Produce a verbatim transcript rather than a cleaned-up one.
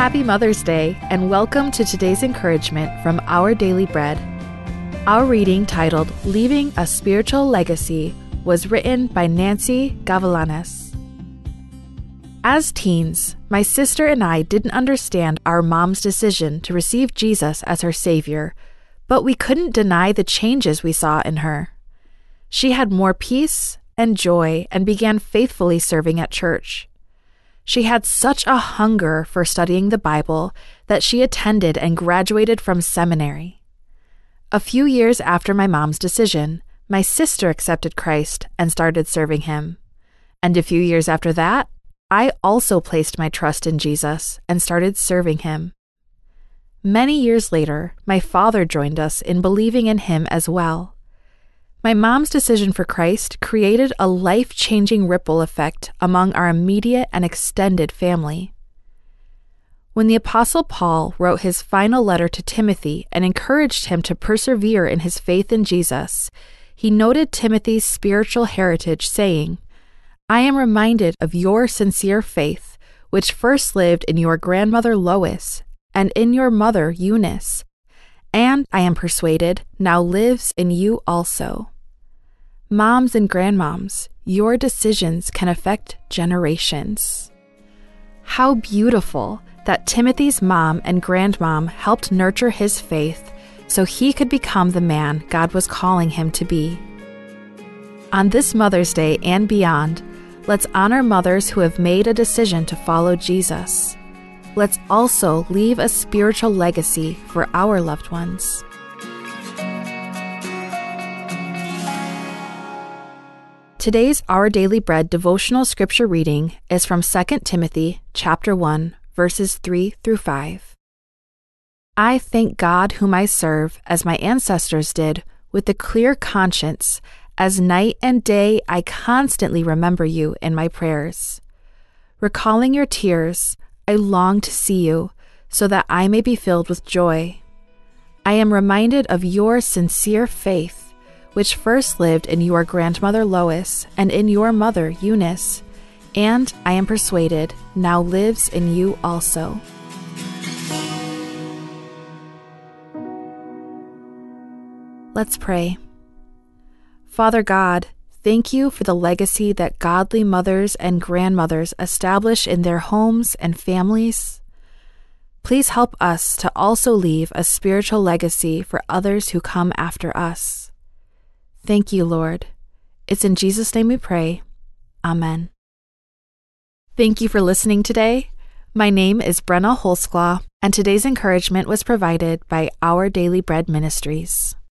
Happy Mother's Day, and welcome to today's encouragement from Our Daily Bread. Our reading, titled Leaving a Spiritual Legacy, was written by Nancy Gavilanes. As teens, my sister and I didn't understand our mom's decision to receive Jesus as her Savior, but we couldn't deny the changes we saw in her. She had more peace and joy and began faithfully serving at church. She had such a hunger for studying the Bible that she attended and graduated from seminary. A few years after my mom's decision, my sister accepted Christ and started serving him. And a few years after that, I also placed my trust in Jesus and started serving him. Many years later, my father joined us in believing in him as well. My mom's decision for Christ created a life-changing ripple effect among our immediate and extended family. When the Apostle Paul wrote his final letter to Timothy and encouraged him to persevere in his faith in Jesus, he noted Timothy's spiritual heritage, saying, "I am reminded of your sincere faith, which first lived in your grandmother Lois and in your mother Eunice, and I am persuaded now lives in you also." Moms and grandmoms, your decisions can affect generations. How beautiful that Timothy's mom and grandmom helped nurture his faith so he could become the man God was calling him to be. On this Mother's Day and beyond, let's honor mothers who have made a decision to follow Jesus. Let's also leave a spiritual legacy for our loved ones. Today's Our Daily Bread devotional scripture reading is from Second Timothy chapter one, verses three through five. I thank God whom I serve, as my ancestors did, with a clear conscience, as night and day I constantly remember you in my prayers. Recalling your tears, I long to see you, so that I may be filled with joy. I am reminded of your sincere faith, which first lived in your grandmother Lois and in your mother Eunice, and I am persuaded now lives in you also. Let's pray. Father God, thank you for the legacy that godly mothers and grandmothers establish in their homes and families. Please help us to also leave a spiritual legacy for others who come after us. Thank you, Lord. It's in Jesus' name we pray. Amen. Thank you for listening today. My name is Brenna Holsclaw, and today's encouragement was provided by Our Daily Bread Ministries.